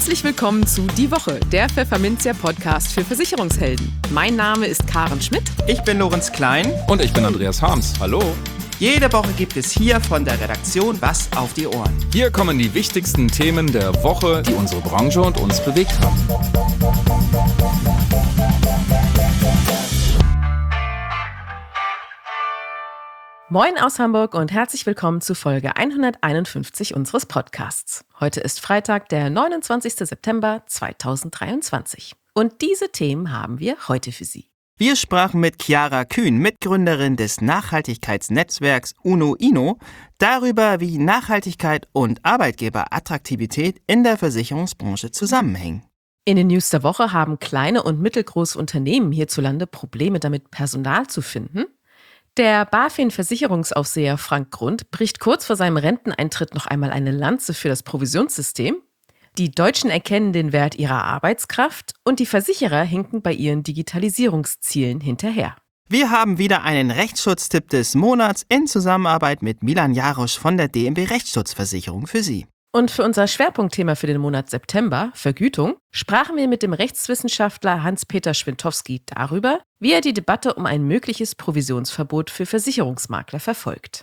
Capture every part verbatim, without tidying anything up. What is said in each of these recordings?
Herzlich willkommen zu Die Woche, der Pfefferminzia Podcast für Versicherungshelden. Mein Name ist Karen Schmidt. Ich bin Lorenz Klein. Und ich bin Andreas Harms. Hallo. Jede Woche gibt es hier von der Redaktion was auf die Ohren. Hier kommen die wichtigsten Themen der Woche, die unsere Branche und uns bewegt haben. Moin aus Hamburg und herzlich willkommen zu Folge hunderteinundfünfzig unseres Podcasts. Heute ist Freitag, der neunundzwanzigster September zweitausenddreiundzwanzig. Und diese Themen haben wir heute für Sie. Wir sprachen mit Chiara Kühn, Mitgründerin des Nachhaltigkeitsnetzwerks UNO-INO, darüber, wie Nachhaltigkeit und Arbeitgeberattraktivität in der Versicherungsbranche zusammenhängen. In den News der Woche haben kleine und mittelgroße Unternehmen hierzulande Probleme damit, Personal zu finden. Der BaFin-Versicherungsaufseher Frank Grund bricht kurz vor seinem Renteneintritt noch einmal eine Lanze für das Provisionssystem. Die Deutschen erkennen den Wert ihrer Arbeitskraft und die Versicherer hinken bei ihren Digitalisierungszielen hinterher. Wir haben wieder einen Rechtsschutztipp des Monats in Zusammenarbeit mit Milan Jarosch von der D M B Rechtsschutzversicherung für Sie. Und für unser Schwerpunktthema für den Monat September, Vergütung, sprachen wir mit dem Rechtswissenschaftler Hans-Peter Schwintowski darüber, wie er die Debatte um ein mögliches Provisionsverbot für Versicherungsmakler verfolgt.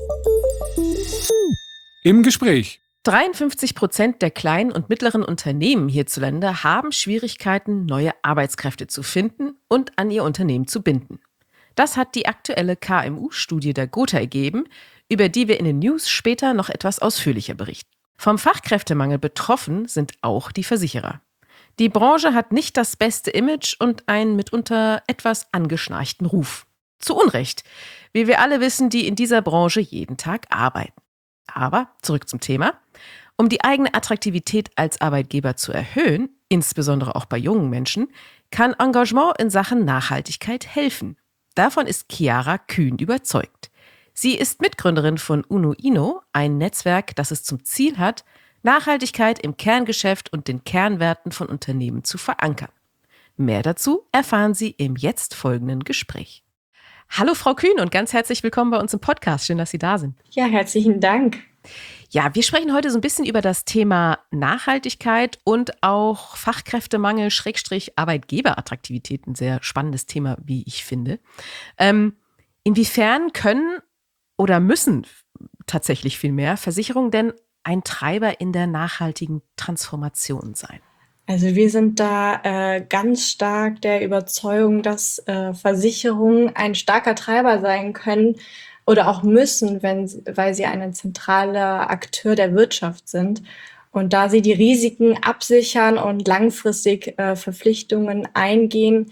Im Gespräch. dreiundfünfzig Prozent der kleinen und mittleren Unternehmen hierzulande haben Schwierigkeiten, neue Arbeitskräfte zu finden und an ihr Unternehmen zu binden. Das hat die aktuelle K M U-Studie der Gotha ergeben, über die wir in den News später noch etwas ausführlicher berichten. Vom Fachkräftemangel betroffen sind auch die Versicherer. Die Branche hat nicht das beste Image und einen mitunter etwas angeschnarchten Ruf. Zu Unrecht, wie wir alle wissen, die in dieser Branche jeden Tag arbeiten. Aber zurück zum Thema. Um die eigene Attraktivität als Arbeitgeber zu erhöhen, insbesondere auch bei jungen Menschen, kann Engagement in Sachen Nachhaltigkeit helfen. Davon ist Chiara Kühn überzeugt. Sie ist Mitgründerin von UNO-INO, ein Netzwerk, das es zum Ziel hat, Nachhaltigkeit im Kerngeschäft und den Kernwerten von Unternehmen zu verankern. Mehr dazu erfahren Sie im jetzt folgenden Gespräch. Hallo Frau Kühn und ganz herzlich willkommen bei uns im Podcast. Schön, dass Sie da sind. Ja, herzlichen Dank. Ja, wir sprechen heute so ein bisschen über das Thema Nachhaltigkeit und auch Fachkräftemangel, Schrägstrich Arbeitgeberattraktivität. Ein sehr spannendes Thema, wie ich finde. Ähm, inwiefern können oder müssen tatsächlich viel mehr Versicherungen denn ein Treiber in der nachhaltigen Transformation sein? Also wir sind da äh, ganz stark der Überzeugung, dass äh, Versicherungen ein starker Treiber sein können oder auch müssen, wenn, weil sie ein zentraler Akteur der Wirtschaft sind. Und da sie die Risiken absichern und langfristig äh, Verpflichtungen eingehen,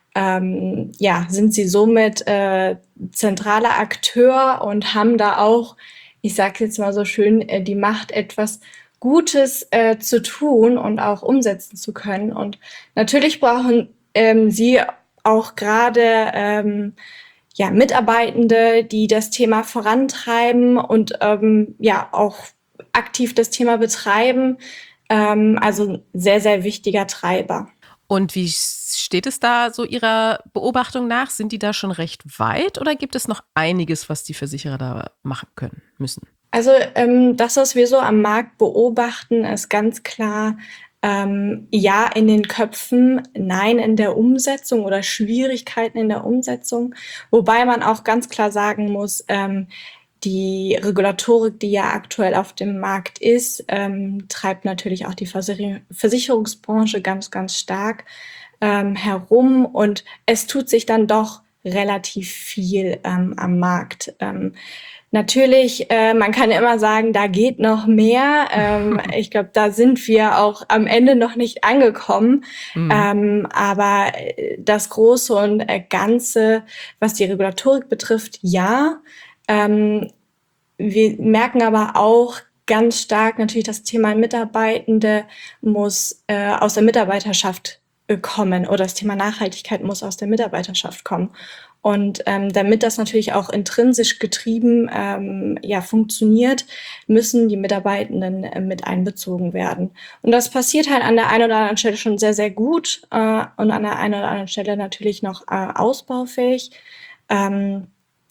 Ähm, ja, sind sie somit äh, zentraler Akteur und haben da auch, ich sage jetzt mal so schön, äh, die Macht, etwas Gutes äh, zu tun und auch umsetzen zu können. Und natürlich brauchen ähm, sie auch gerade ähm, ja, Mitarbeitende, die das Thema vorantreiben und ähm, ja auch aktiv das Thema betreiben. Ähm, also ein sehr, sehr wichtiger Treiber. Und wie steht es da so Ihrer Beobachtung nach? Sind die da schon recht weit oder gibt es noch einiges, was die Versicherer da machen können, müssen? Also ähm, das, was wir so am Markt beobachten, ist ganz klar, ähm, ja in den Köpfen, nein in der Umsetzung oder Schwierigkeiten in der Umsetzung. Wobei man auch ganz klar sagen muss, ähm, die Regulatorik, die ja aktuell auf dem Markt ist, ähm, treibt natürlich auch die Versicher- Versicherungsbranche ganz, ganz stark ähm, herum. Und es tut sich dann doch relativ viel ähm, am Markt. Ähm, natürlich, äh, man kann immer sagen, da geht noch mehr. Ähm, ich glaube, da sind wir auch am Ende noch nicht angekommen. Mhm. Ähm, aber das Große und äh, Ganze, was die Regulatorik betrifft, ja. Ähm, wir merken aber auch ganz stark natürlich das Thema Mitarbeitende muss äh, aus der Mitarbeiterschaft äh, kommen oder das Thema Nachhaltigkeit muss aus der Mitarbeiterschaft kommen. Und ähm, damit das natürlich auch intrinsisch getrieben ähm, ja, funktioniert, müssen die Mitarbeitenden äh, mit einbezogen werden. Und das passiert halt an der einen oder anderen Stelle schon sehr, sehr gut äh, und an der einen oder anderen Stelle natürlich noch äh, ausbaufähig. Ähm,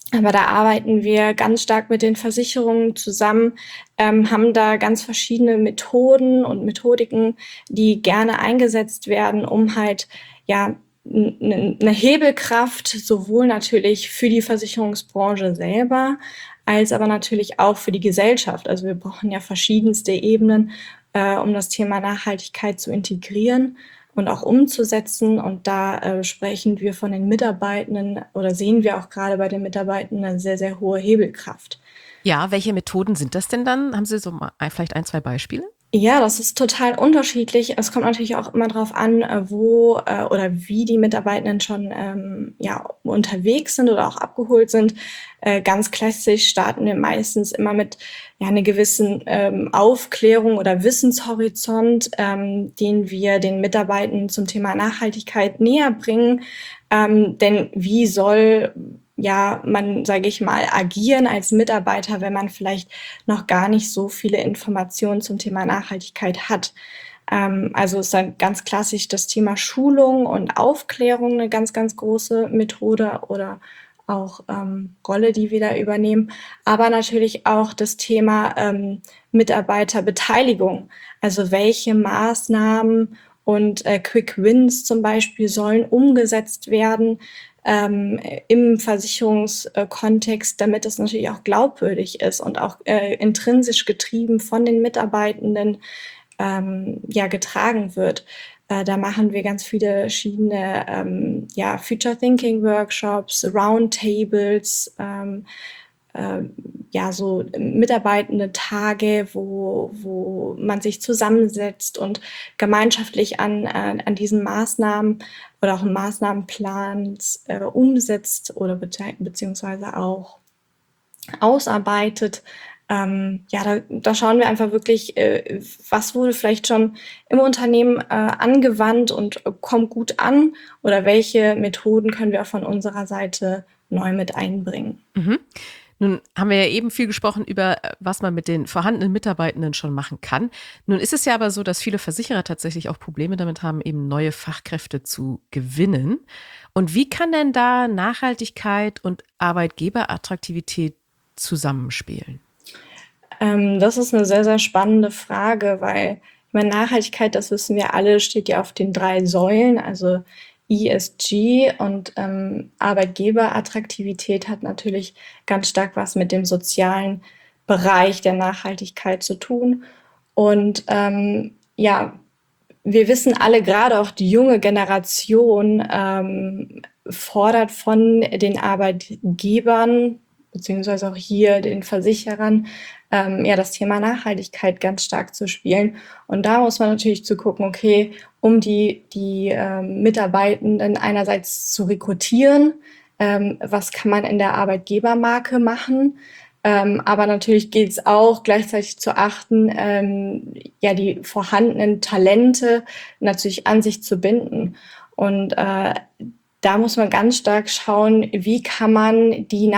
Aber da arbeiten wir ganz stark mit den Versicherungen zusammen, ähm, haben da ganz verschiedene Methoden und Methodiken, die gerne eingesetzt werden, um halt ja eine Hebelkraft sowohl natürlich für die Versicherungsbranche selber, als aber natürlich auch für die Gesellschaft. Also wir brauchen ja verschiedenste Ebenen, äh, um das Thema Nachhaltigkeit zu integrieren und auch umzusetzen. Und da äh, sprechen wir von den Mitarbeitenden oder sehen wir auch gerade bei den Mitarbeitenden eine sehr, sehr hohe Hebelkraft. Ja, welche Methoden sind das denn dann? Haben Sie so mal ein- vielleicht ein, zwei Beispiele? Ja, das ist total unterschiedlich. Es kommt natürlich auch immer drauf an, äh, wo äh, oder wie die Mitarbeitenden schon ähm, ja, unterwegs sind oder auch abgeholt sind. Äh, ganz klassisch starten wir meistens immer mit ja, einer gewissen ähm, Aufklärung oder Wissenshorizont, ähm, den wir den Mitarbeitenden zum Thema Nachhaltigkeit näher bringen. Ähm, denn wie soll ja man, sage ich mal, agieren als Mitarbeiter, wenn man vielleicht noch gar nicht so viele Informationen zum Thema Nachhaltigkeit hat? Ähm, also ist dann ganz klassisch das Thema Schulung und Aufklärung eine ganz, ganz große Methode oder auch ähm, Rolle, die wir da übernehmen. Aber natürlich auch das Thema ähm, Mitarbeiterbeteiligung. Also welche Maßnahmen und äh, Quick Wins zum Beispiel sollen umgesetzt werden ähm, im Versicherungskontext, damit es natürlich auch glaubwürdig ist und auch äh, intrinsisch getrieben von den Mitarbeitenden ähm, ja, getragen wird. Äh, da machen wir ganz viele verschiedene ähm, ja, Future Thinking Workshops, Roundtables, ähm, äh, ja, so mitarbeitende Tage, wo, wo man sich zusammensetzt und gemeinschaftlich an, an, an diesen Maßnahmen oder auch einen Maßnahmenplan äh, umsetzt oder bezieh beziehungsweise auch ausarbeitet. Ähm, ja, da, da schauen wir einfach wirklich, äh, was wurde vielleicht schon im Unternehmen äh, angewandt und äh, kommt gut an oder welche Methoden können wir auch von unserer Seite neu mit einbringen. Mhm. Nun haben wir ja eben viel gesprochen über, äh, was man mit den vorhandenen Mitarbeitenden schon machen kann. Nun ist es ja aber so, dass viele Versicherer tatsächlich auch Probleme damit haben, eben neue Fachkräfte zu gewinnen. Und wie kann denn da Nachhaltigkeit und Arbeitgeberattraktivität zusammenspielen? Ähm, das ist eine sehr, sehr spannende Frage, weil ich meine, Nachhaltigkeit, das wissen wir alle, steht ja auf den drei Säulen, also E S G und ähm, Arbeitgeberattraktivität hat natürlich ganz stark was mit dem sozialen Bereich der Nachhaltigkeit zu tun. Und ähm, ja, wir wissen alle, gerade auch die junge Generation ähm, fordert von den Arbeitgebern beziehungsweise auch hier den Versicherern, ähm, ja, das Thema Nachhaltigkeit ganz stark zu spielen. Und da muss man natürlich zu gucken, okay, um die, die ähm, Mitarbeitenden einerseits zu rekrutieren, ähm, was kann man in der Arbeitgebermarke machen, ähm, aber natürlich gilt es auch gleichzeitig zu achten, ähm, ja, die vorhandenen Talente natürlich an sich zu binden. Und äh, da muss man ganz stark schauen, wie kann man die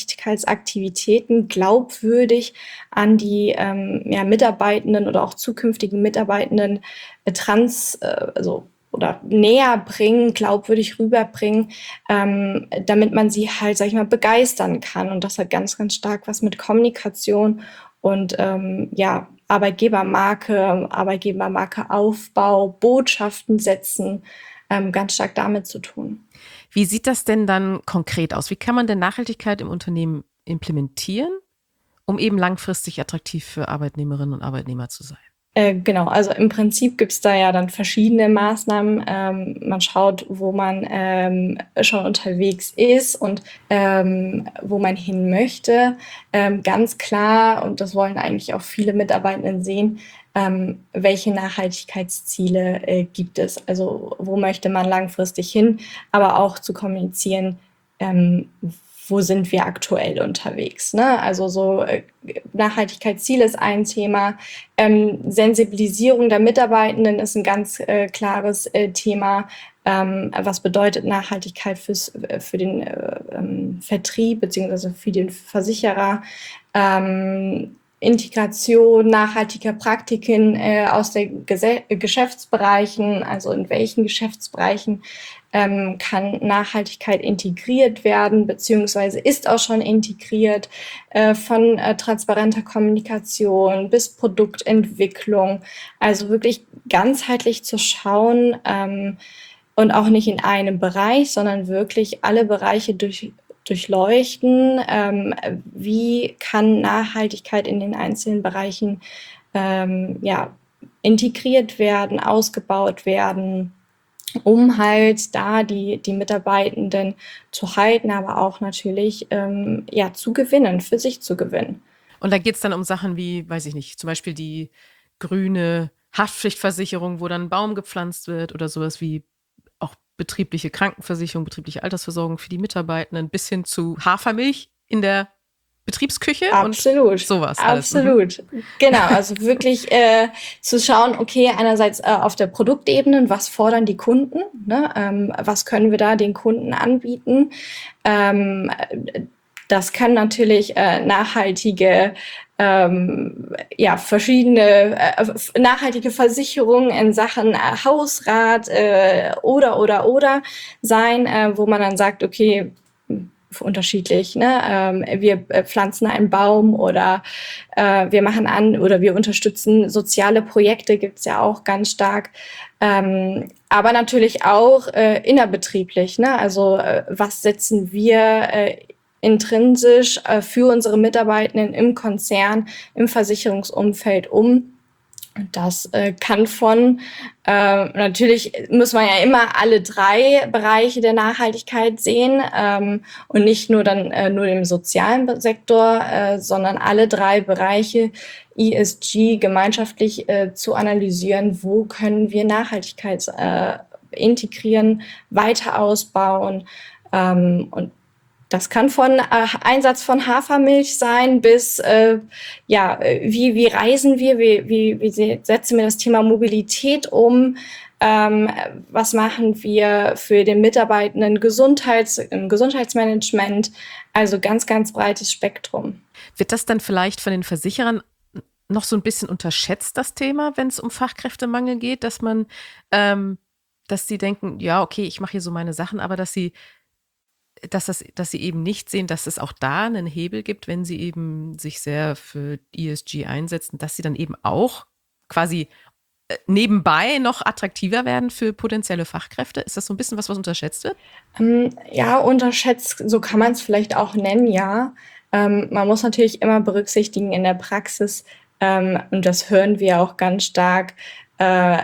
Nachhaltigkeitsaktivitäten glaubwürdig an die ähm, ja, Mitarbeitenden oder auch zukünftigen Mitarbeitenden äh, trans, äh, also oder näher bringen, glaubwürdig rüberbringen, ähm, damit man sie halt, sag ich mal, begeistern kann. Und das hat ganz, ganz stark was mit Kommunikation und ähm, ja, Arbeitgebermarke, Arbeitgebermarkeaufbau, Botschaften setzen, ähm, ganz stark damit zu tun. Wie sieht das denn dann konkret aus? Wie kann man denn Nachhaltigkeit im Unternehmen implementieren, um eben langfristig attraktiv für Arbeitnehmerinnen und Arbeitnehmer zu sein? Äh, genau, also im Prinzip gibt's da ja dann verschiedene Maßnahmen. Ähm, man schaut, wo man ähm, schon unterwegs ist und ähm, wo man hin möchte. Ähm, ganz klar, und das wollen eigentlich auch viele Mitarbeitenden sehen, ähm, welche Nachhaltigkeitsziele äh, gibt es? Also wo möchte man langfristig hin, aber auch zu kommunizieren, ähm, wo sind wir aktuell unterwegs? Ne? Also so äh, Nachhaltigkeitsziel ist ein Thema. Ähm, Sensibilisierung der Mitarbeitenden ist ein ganz äh, klares äh, Thema. Ähm, was bedeutet Nachhaltigkeit fürs, äh, für den äh, ähm, Vertrieb beziehungsweise für den Versicherer? Ähm, Integration nachhaltiger Praktiken äh, aus den Gese- Geschäftsbereichen, also in welchen Geschäftsbereichen ähm, kann Nachhaltigkeit integriert werden, beziehungsweise ist auch schon integriert, äh, von äh, transparenter Kommunikation bis Produktentwicklung, also wirklich ganzheitlich zu schauen ähm, und auch nicht in einem Bereich, sondern wirklich alle Bereiche durch durchleuchten, ähm, wie kann Nachhaltigkeit in den einzelnen Bereichen ähm, ja, integriert werden, ausgebaut werden, um halt da die, die Mitarbeitenden zu halten, aber auch natürlich ähm, ja, zu gewinnen, für sich zu gewinnen. Und da geht es dann um Sachen wie, weiß ich nicht, zum Beispiel die grüne Haftpflichtversicherung, wo dann ein Baum gepflanzt wird oder sowas wie auch betriebliche Krankenversicherung, betriebliche Altersversorgung für die Mitarbeitenden bis hin zu Hafermilch in der Betriebsküche Absolut. und sowas alles. Absolut. Mhm. Genau, also wirklich äh, zu schauen, okay, einerseits äh, auf der Produktebene, was fordern die Kunden, ne? ähm, was können wir da den Kunden anbieten. Ähm, das kann natürlich äh, nachhaltige Ähm, ja, verschiedene äh, nachhaltige Versicherungen in Sachen äh, Hausrat äh, oder, oder, oder sein, äh, wo man dann sagt, okay, unterschiedlich, ne? Ähm, wir pflanzen einen Baum oder äh, wir machen an oder wir unterstützen soziale Projekte, gibt's ja auch ganz stark. Ähm, aber natürlich auch äh, innerbetrieblich, ne? Also äh, was setzen wir äh, intrinsisch äh, für unsere Mitarbeitenden im Konzern, im Versicherungsumfeld um. Das äh, kann von, äh, natürlich muss man ja immer alle drei Bereiche der Nachhaltigkeit sehen ähm, und nicht nur dann äh, nur im sozialen Sektor, äh, sondern alle drei Bereiche E S G gemeinschaftlich äh, zu analysieren, wo können wir Nachhaltigkeit äh, integrieren, weiter ausbauen ähm, und das kann von äh, Einsatz von Hafermilch sein bis, äh, ja, wie, wie reisen wir, wie, wie, wie setzen wir das Thema Mobilität um, ähm, was machen wir für den Mitarbeitenden Gesundheits, im Gesundheitsmanagement, also ganz, ganz breites Spektrum. Wird das dann vielleicht von den Versicherern noch so ein bisschen unterschätzt, das Thema, wenn es um Fachkräftemangel geht, dass man, ähm, dass sie denken, ja, okay, ich mache hier so meine Sachen, aber dass sie Dass, das, dass sie eben nicht sehen, dass es auch da einen Hebel gibt, wenn sie eben sich sehr für E S G einsetzen, dass sie dann eben auch quasi äh, nebenbei noch attraktiver werden für potenzielle Fachkräfte? Ist das so ein bisschen was, was unterschätzt wird? Ähm, ja, unterschätzt, so kann man es vielleicht auch nennen, ja. Ähm, man muss natürlich immer berücksichtigen in der Praxis, ähm, und das hören wir auch ganz stark, äh,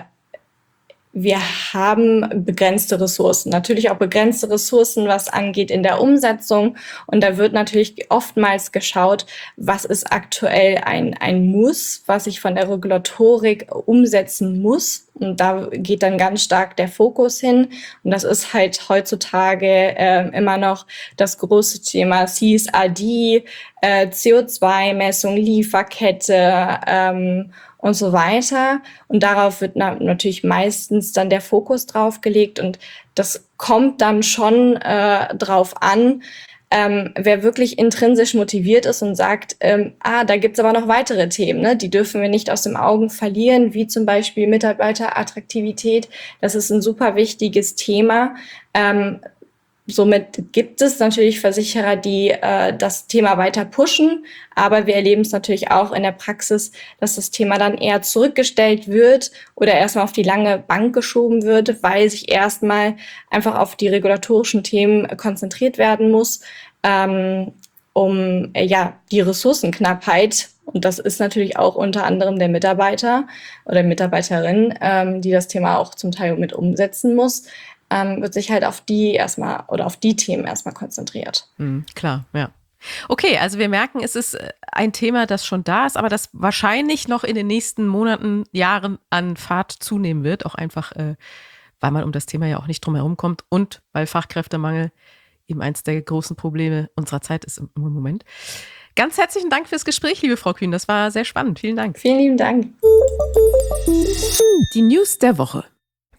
wir haben begrenzte Ressourcen, natürlich auch begrenzte Ressourcen, was angeht in der Umsetzung. Und da wird natürlich oftmals geschaut, was ist aktuell ein, ein Muss, was ich von der Regulatorik umsetzen muss. Und da geht dann ganz stark der Fokus hin. Und das ist halt heutzutage äh, immer noch das große Thema C S R D, äh, C O zwei Messung, Lieferkette, ähm, und so weiter. Und darauf wird na- natürlich meistens dann der Fokus drauf gelegt. Und das kommt dann schon äh, drauf an, ähm, wer wirklich intrinsisch motiviert ist und sagt, ähm, ah, da gibt's aber noch weitere Themen, ne? Die dürfen wir nicht aus den Augen verlieren, wie zum Beispiel Mitarbeiterattraktivität. Das ist ein super wichtiges Thema. Ähm, Somit gibt es natürlich Versicherer, die äh, das Thema weiter pushen, aber wir erleben es natürlich auch in der Praxis, dass das Thema dann eher zurückgestellt wird oder erstmal auf die lange Bank geschoben wird, weil sich erstmal einfach auf die regulatorischen Themen konzentriert werden muss, ähm, um äh, ja die Ressourcenknappheit, und das ist natürlich auch unter anderem der Mitarbeiter oder Mitarbeiterin, ähm, die das Thema auch zum Teil mit umsetzen muss, Ähm, wird sich halt auf die erstmal oder auf die Themen erstmal konzentriert. Mhm, klar, ja. Okay, also wir merken, es ist äh, ein Thema, das schon da ist, aber das wahrscheinlich noch in den nächsten Monaten, Jahren an Fahrt zunehmen wird. Auch einfach, äh, weil man um das Thema ja auch nicht drum herum kommt und weil Fachkräftemangel eben eins der großen Probleme unserer Zeit ist im, im Moment. Ganz herzlichen Dank fürs Gespräch, liebe Frau Kühn. Das war sehr spannend. Vielen Dank. Vielen lieben Dank. Die News der Woche.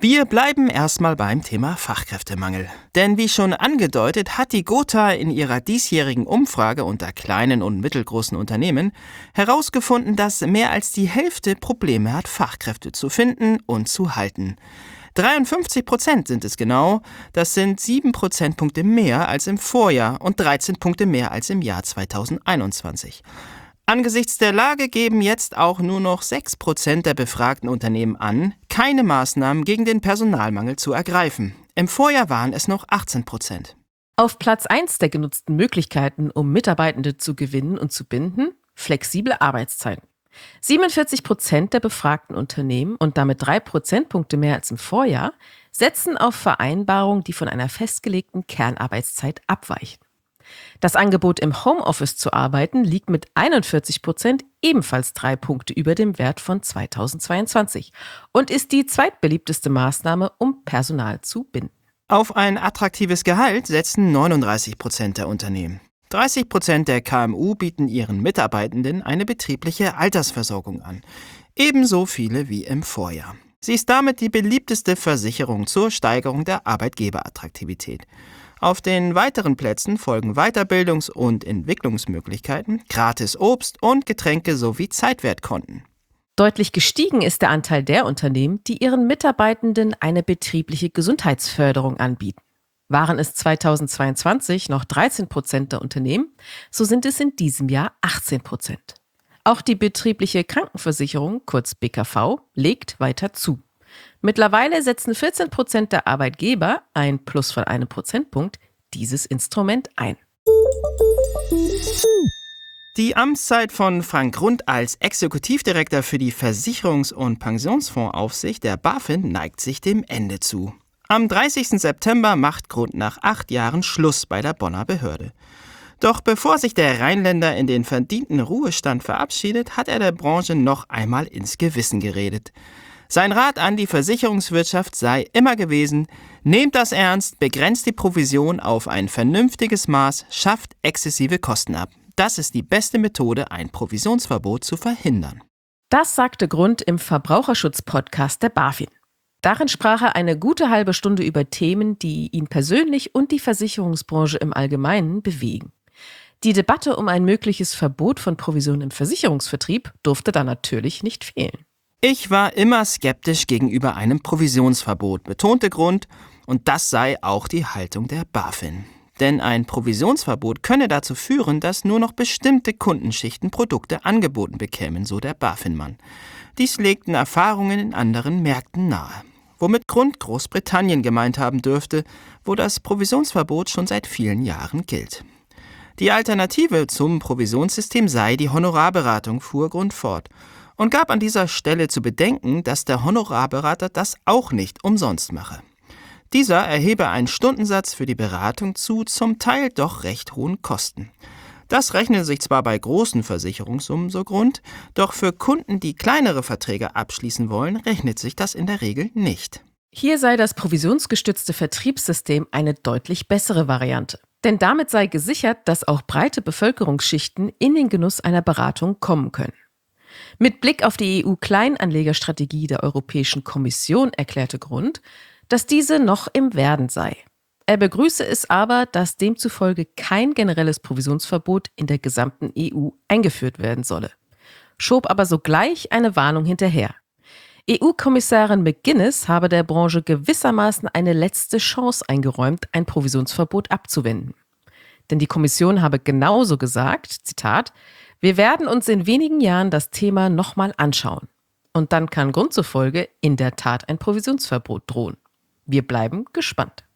Wir bleiben erstmal beim Thema Fachkräftemangel. Denn wie schon angedeutet, hat die Gotha in ihrer diesjährigen Umfrage unter kleinen und mittelgroßen Unternehmen herausgefunden, dass mehr als die Hälfte Probleme hat, Fachkräfte zu finden und zu halten. dreiundfünfzig Prozent sind es genau, das sind sieben Prozentpunkte mehr als im Vorjahr und dreizehn Punkte mehr als im Jahr zweitausendeinundzwanzig. Angesichts der Lage geben jetzt auch nur noch sechs Prozent der befragten Unternehmen an, keine Maßnahmen gegen den Personalmangel zu ergreifen. Im Vorjahr waren es noch achtzehn Prozent. Auf Platz eins der genutzten Möglichkeiten, um Mitarbeitende zu gewinnen und zu binden, flexible Arbeitszeiten. siebenundvierzig Prozent der befragten Unternehmen und damit drei Prozentpunkte mehr als im Vorjahr setzen auf Vereinbarungen, die von einer festgelegten Kernarbeitszeit abweichen. Das Angebot, im Homeoffice zu arbeiten, liegt mit einundvierzig Prozent ebenfalls drei Punkte über dem Wert von zweitausendzweiundzwanzig und ist die zweitbeliebteste Maßnahme, um Personal zu binden. Auf ein attraktives Gehalt setzen neununddreißig Prozent der Unternehmen. dreißig Prozent der K M U bieten ihren Mitarbeitenden eine betriebliche Altersversorgung an. Ebenso viele wie im Vorjahr. Sie ist damit die beliebteste Versicherung zur Steigerung der Arbeitgeberattraktivität. Auf den weiteren Plätzen folgen Weiterbildungs- und Entwicklungsmöglichkeiten, gratis Obst und Getränke sowie Zeitwertkonten. Deutlich gestiegen ist der Anteil der Unternehmen, die ihren Mitarbeitenden eine betriebliche Gesundheitsförderung anbieten. Waren es zweitausendzweiundzwanzig noch dreizehn Prozent der Unternehmen, so sind es in diesem Jahr achtzehn Prozent. Auch die betriebliche Krankenversicherung, kurz B K V, legt weiter zu. Mittlerweile setzen vierzehn Prozent der Arbeitgeber, ein Plus von einem Prozentpunkt, dieses Instrument ein. Die Amtszeit von Frank Grund als Exekutivdirektor für die Versicherungs- und Pensionsfondsaufsicht der BaFin neigt sich dem Ende zu. Am dreißigsten September macht Grund nach acht Jahren Schluss bei der Bonner Behörde. Doch bevor sich der Rheinländer in den verdienten Ruhestand verabschiedet, hat er der Branche noch einmal ins Gewissen geredet. Sein Rat an die Versicherungswirtschaft sei immer gewesen: Nehmt das ernst, begrenzt die Provision auf ein vernünftiges Maß, schafft exzessive Kosten ab. Das ist die beste Methode, ein Provisionsverbot zu verhindern. Das sagte Grund im Verbraucherschutz-Podcast der BaFin. Darin sprach er eine gute halbe Stunde über Themen, die ihn persönlich und die Versicherungsbranche im Allgemeinen bewegen. Die Debatte um ein mögliches Verbot von Provisionen im Versicherungsvertrieb durfte da natürlich nicht fehlen. Ich war immer skeptisch gegenüber einem Provisionsverbot, betonte Grund, und das sei auch die Haltung der BaFin. Denn ein Provisionsverbot könne dazu führen, dass nur noch bestimmte Kundenschichten Produkte angeboten bekämen, so der BaFin-Mann. Dies legten Erfahrungen in anderen Märkten nahe. Womit Grund Großbritannien gemeint haben dürfte, wo das Provisionsverbot schon seit vielen Jahren gilt. Die Alternative zum Provisionssystem sei die Honorarberatung, fuhr Grund fort, und gab an dieser Stelle zu bedenken, dass der Honorarberater das auch nicht umsonst mache. Dieser erhebe einen Stundensatz für die Beratung zu zum Teil doch recht hohen Kosten. Das rechne sich zwar bei großen Versicherungssummen so Grund, doch für Kunden, die kleinere Verträge abschließen wollen, rechnet sich das in der Regel nicht. Hier sei das provisionsgestützte Vertriebssystem eine deutlich bessere Variante. Denn damit sei gesichert, dass auch breite Bevölkerungsschichten in den Genuss einer Beratung kommen können. Mit Blick auf die E U-Kleinanlegerstrategie der Europäischen Kommission erklärte Grund, dass diese noch im Werden sei. Er begrüße es aber, dass demzufolge kein generelles Provisionsverbot in der gesamten E U eingeführt werden solle. Schob aber sogleich eine Warnung hinterher. E U-Kommissarin McGuinness habe der Branche gewissermaßen eine letzte Chance eingeräumt, ein Provisionsverbot abzuwenden. Denn die Kommission habe genauso gesagt, Zitat, wir werden uns in wenigen Jahren das Thema nochmal anschauen. Und dann kann Grund zufolge in der Tat ein Provisionsverbot drohen. Wir bleiben gespannt.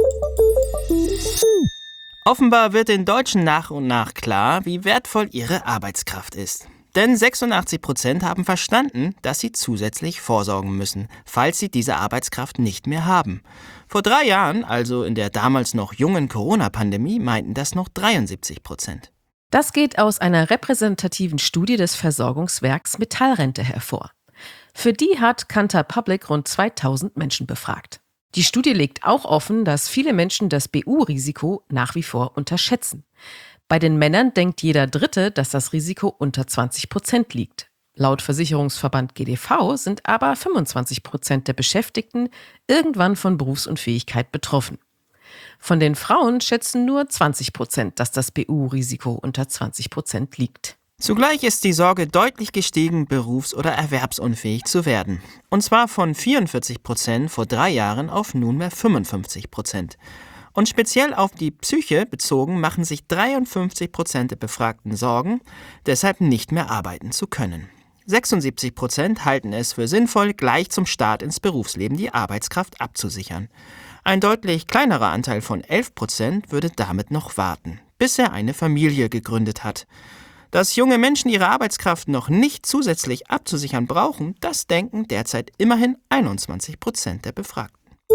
Offenbar wird den Deutschen nach und nach klar, wie wertvoll ihre Arbeitskraft ist. Denn sechsundachtzig Prozent haben verstanden, dass sie zusätzlich vorsorgen müssen, falls sie diese Arbeitskraft nicht mehr haben. Vor drei Jahren, also in der damals noch jungen Corona-Pandemie, meinten das noch dreiundsiebzig Prozent. Das geht aus einer repräsentativen Studie des Versorgungswerks Metallrente hervor. Für die hat Kantar Public rund zweitausend Menschen befragt. Die Studie legt auch offen, dass viele Menschen das B U-Risiko nach wie vor unterschätzen. Bei den Männern denkt jeder Dritte, dass das Risiko unter zwanzig Prozent liegt. Laut Versicherungsverband G D V sind aber fünfundzwanzig Prozent der Beschäftigten irgendwann von Berufsunfähigkeit betroffen. Von den Frauen schätzen nur zwanzig Prozent, dass das B U-Risiko unter zwanzig Prozent liegt. Zugleich ist die Sorge deutlich gestiegen, berufs- oder erwerbsunfähig zu werden. Und zwar von vierundvierzig Prozent vor drei Jahren auf nunmehr fünfundfünfzig Prozent. Und speziell auf die Psyche bezogen machen sich dreiundfünfzig Prozent der Befragten Sorgen, deshalb nicht mehr arbeiten zu können. sechsundsiebzig Prozent halten es für sinnvoll, gleich zum Start ins Berufsleben die Arbeitskraft abzusichern. Ein deutlich kleinerer Anteil von elf Prozent würde damit noch warten, bis er eine Familie gegründet hat. Dass junge Menschen ihre Arbeitskraft noch nicht zusätzlich abzusichern brauchen, das denken derzeit immerhin einundzwanzig Prozent der Befragten.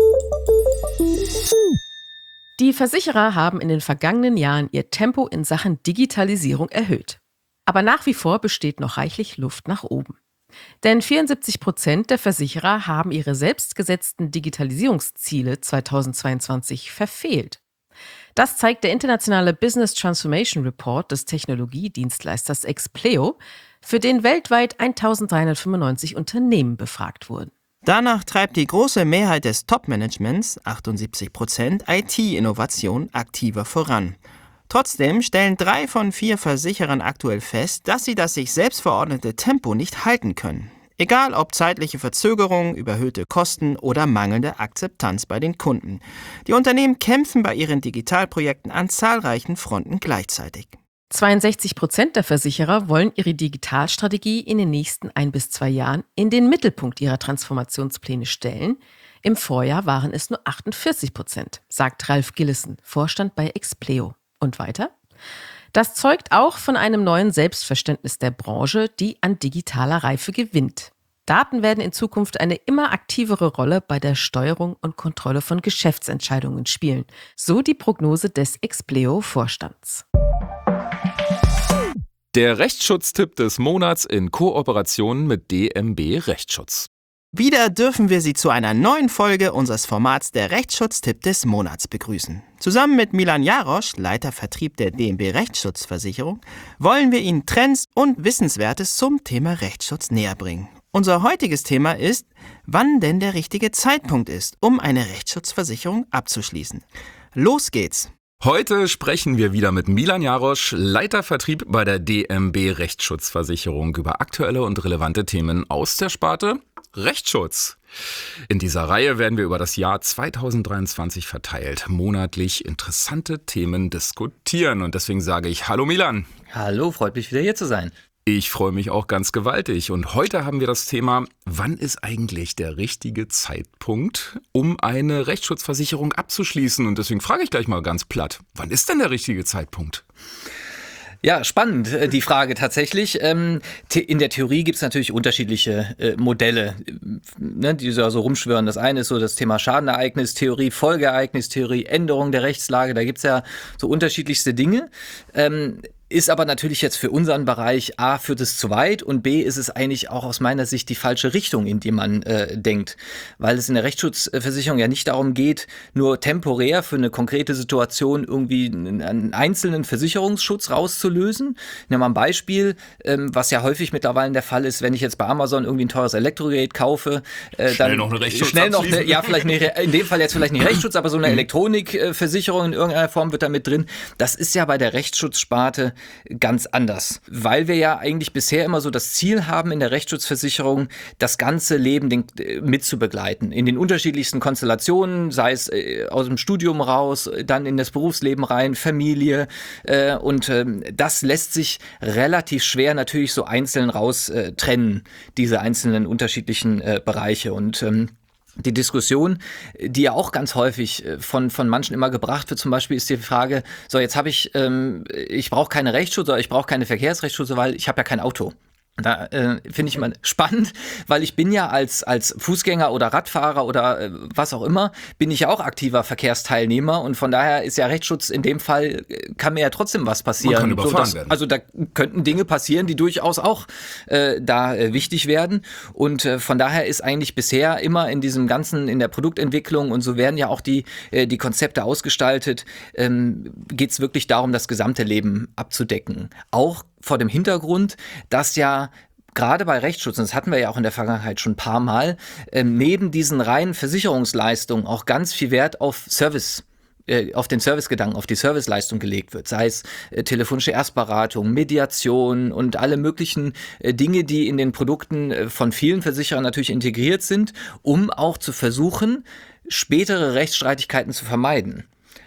Die Versicherer haben in den vergangenen Jahren ihr Tempo in Sachen Digitalisierung erhöht. Aber nach wie vor besteht noch reichlich Luft nach oben. Denn vierundsiebzig Prozent der Versicherer haben ihre selbst gesetzten Digitalisierungsziele zweitausendzweiundzwanzig verfehlt. Das zeigt der internationale Business Transformation Report des Technologiedienstleisters Expleo, für den weltweit eintausenddreihundertfünfundneunzig Unternehmen befragt wurden. Danach treibt die große Mehrheit des Top-Managements, achtundsiebzig Prozent, I T-Innovation aktiver voran. Trotzdem stellen drei von vier Versicherern aktuell fest, dass sie das sich selbst verordnete Tempo nicht halten können. Egal ob zeitliche Verzögerung, überhöhte Kosten oder mangelnde Akzeptanz bei den Kunden. Die Unternehmen kämpfen bei ihren Digitalprojekten an zahlreichen Fronten gleichzeitig. zweiundsechzig Prozent der Versicherer wollen ihre Digitalstrategie in den nächsten ein bis zwei Jahren in den Mittelpunkt ihrer Transformationspläne stellen. Im Vorjahr waren es nur achtundvierzig Prozent, sagt Ralf Gillessen, Vorstand bei Expleo. Und weiter? Das zeugt auch von einem neuen Selbstverständnis der Branche, die an digitaler Reife gewinnt. Daten werden in Zukunft eine immer aktivere Rolle bei der Steuerung und Kontrolle von Geschäftsentscheidungen spielen, so die Prognose des Expleo-Vorstands. Der Rechtsschutztipp des Monats in Kooperation mit D M B Rechtsschutz. Wieder dürfen wir Sie zu einer neuen Folge unseres Formats der Rechtsschutztipp des Monats begrüßen. Zusammen mit Milan Jarosch, Leiter Vertrieb der D M B Rechtsschutzversicherung, wollen wir Ihnen Trends und Wissenswertes zum Thema Rechtsschutz näher bringen. Unser heutiges Thema ist, wann denn der richtige Zeitpunkt ist, um eine Rechtsschutzversicherung abzuschließen. Los geht's! Heute sprechen wir wieder mit Milan Jarosch, Leiter Vertrieb bei der D M B Rechtsschutzversicherung, über aktuelle und relevante Themen aus der Sparte Rechtsschutz. In dieser Reihe werden wir über das Jahr zweitausenddreiundzwanzig verteilt monatlich interessante Themen diskutieren. Und deswegen sage ich Hallo Milan. Hallo, freut mich wieder hier zu sein. Ich freue mich auch ganz gewaltig. Und heute haben wir das Thema, wann ist eigentlich der richtige Zeitpunkt, um eine Rechtsschutzversicherung abzuschließen? Und deswegen frage ich gleich mal ganz platt, wann ist denn der richtige Zeitpunkt? Ja, spannend, äh, die Frage tatsächlich. Ähm, the- in der Theorie gibt es natürlich unterschiedliche äh, Modelle, äh, ne, die so also rumschwören. Das eine ist so das Thema Schadenereignistheorie, Folgeereignistheorie, Änderung der Rechtslage. Da gibt es ja so unterschiedlichste Dinge. Ähm, Ist aber natürlich jetzt für unseren Bereich A, führt es zu weit und B, ist es eigentlich auch aus meiner Sicht die falsche Richtung, in die man äh, denkt. Weil es in der Rechtsschutzversicherung ja nicht darum geht, nur temporär für eine konkrete Situation irgendwie einen, einen einzelnen Versicherungsschutz rauszulösen. Ich nehme mal ein Beispiel, ähm, was ja häufig mittlerweile der Fall ist, wenn ich jetzt bei Amazon irgendwie ein teures Elektrogerät kaufe. Äh, Schnell dann noch eine Rechtsschutz Schnell noch eine, abschließen. ja, vielleicht eine, in dem Fall jetzt vielleicht nicht Rechtsschutz, aber so eine Elektronikversicherung in irgendeiner Form wird da mit drin. Das ist ja bei der Rechtsschutzsparte ganz anders, weil wir ja eigentlich bisher immer so das Ziel haben in der Rechtsschutzversicherung, das ganze Leben den, äh, mitzubegleiten, in den unterschiedlichsten Konstellationen, sei es äh, aus dem Studium raus, dann in das Berufsleben rein, Familie äh, und ähm, das lässt sich relativ schwer natürlich so einzeln raus äh, trennen, diese einzelnen unterschiedlichen äh, Bereiche und ähm, die Diskussion, die ja auch ganz häufig von von manchen immer gebracht wird, zum Beispiel ist die Frage, so jetzt habe ich, ähm, ich brauche keine Rechtsschutz oder ich brauche keine Verkehrsrechtsschutz, weil ich habe ja kein Auto. Da äh, finde ich immer spannend, weil ich bin ja als als Fußgänger oder Radfahrer oder äh, was auch immer, bin ich ja auch aktiver Verkehrsteilnehmer und von daher ist ja Rechtsschutz in dem Fall, äh, kann mir ja trotzdem was passieren. Man kann überfahren dass, werden. Also da könnten Dinge passieren, die durchaus auch äh, da äh, wichtig werden und äh, von daher ist eigentlich bisher immer in diesem ganzen, in der Produktentwicklung und so werden ja auch die äh, die Konzepte ausgestaltet, ähm, geht es wirklich darum, das gesamte Leben abzudecken. Auch vor dem Hintergrund, dass ja gerade bei Rechtsschutz, und das hatten wir ja auch in der Vergangenheit schon ein paar Mal, ähm, neben diesen reinen Versicherungsleistungen auch ganz viel Wert auf Service auf den Servicegedanken, auf die Serviceleistung gelegt wird, sei es äh, telefonische Erstberatung, Mediation und alle möglichen äh, Dinge, die in den Produkten äh, von vielen Versicherern natürlich integriert sind, um auch zu versuchen, spätere Rechtsstreitigkeiten zu vermeiden.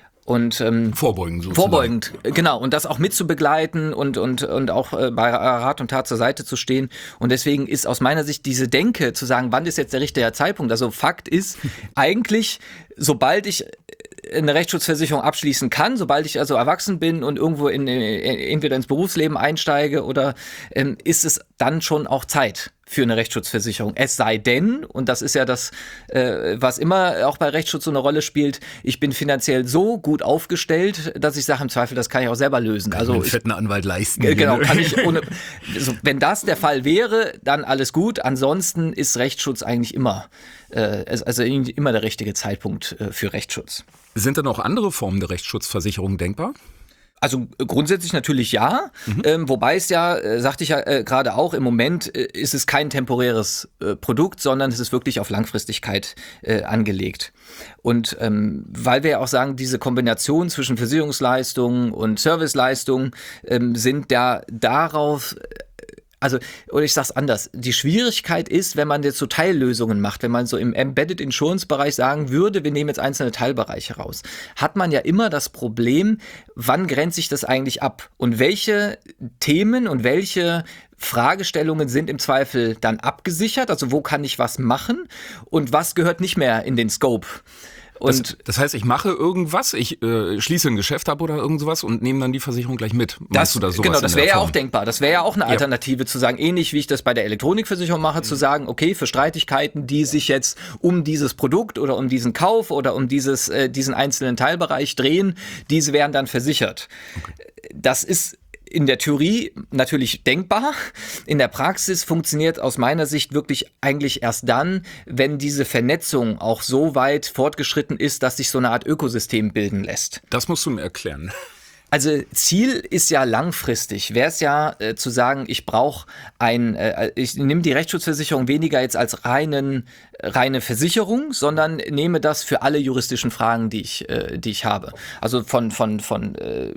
Und ähm, vorbeugend sozusagen. Vorbeugend, genau. Und das auch mitzubegleiten und, und, und auch äh, bei Rat und Tat zur Seite zu stehen. Und deswegen ist aus meiner Sicht diese Denke zu sagen, wann ist jetzt der richtige Zeitpunkt? Also Fakt ist, eigentlich, sobald ich eine Rechtsschutzversicherung abschließen kann, sobald ich also erwachsen bin und irgendwo in, in, entweder ins Berufsleben einsteige oder ähm, ist es dann schon auch Zeit für eine Rechtsschutzversicherung. Es sei denn, und das ist ja das, äh, was immer auch bei Rechtsschutz so eine Rolle spielt, ich bin finanziell so gut aufgestellt, dass ich sage, im Zweifel, das kann ich auch selber lösen. Kann also einen ich, fetten Anwalt leisten. Äh, genau, kann ich ohne. Also, wenn das der Fall wäre, dann alles gut. Ansonsten ist Rechtsschutz eigentlich immer, äh, also immer der richtige Zeitpunkt äh, für Rechtsschutz. Sind denn auch andere Formen der Rechtsschutzversicherung denkbar? Also grundsätzlich natürlich ja, mhm. ähm, wobei es ja, äh, sagte ich ja äh, gerade auch, im Moment äh, ist es kein temporäres äh, Produkt, sondern es ist wirklich auf Langfristigkeit äh, angelegt. Und ähm, weil wir ja auch sagen, diese Kombination zwischen Versicherungsleistungen und Serviceleistungen ähm, sind ja darauf Also, oder ich sag's anders, die Schwierigkeit ist, wenn man jetzt so Teillösungen macht, wenn man so im Embedded Insurance Bereich sagen würde, wir nehmen jetzt einzelne Teilbereiche raus, hat man ja immer das Problem, wann grenzt sich das eigentlich ab? Und welche Themen und welche Fragestellungen sind im Zweifel dann abgesichert? Also wo kann ich was machen? Und was gehört nicht mehr in den Scope? Und das, das heißt, ich mache irgendwas, ich äh, schließe ein Geschäft ab oder irgend sowas und nehme dann die Versicherung gleich mit. Das, du da sowas genau, das wäre ja Form? auch denkbar. Das wäre ja auch eine Alternative, ja. Zu sagen, ähnlich wie ich das bei der Elektronikversicherung mache, mhm. zu sagen, okay, für Streitigkeiten, die sich jetzt um dieses Produkt oder um diesen Kauf oder um dieses äh, diesen einzelnen Teilbereich drehen, diese wären dann versichert. Okay. Das ist in der Theorie natürlich denkbar. In der Praxis funktioniert aus meiner Sicht wirklich eigentlich erst dann, wenn diese Vernetzung auch so weit fortgeschritten ist, dass sich so eine Art Ökosystem bilden lässt. Das musst du mir erklären. Also Ziel ist ja langfristig, wäre es ja äh, zu sagen, ich brauche ein, äh, ich nehme die Rechtsschutzversicherung weniger jetzt als reinen, reine Versicherung, sondern nehme das für alle juristischen Fragen, die ich, äh, die ich habe. Also von, von, von äh,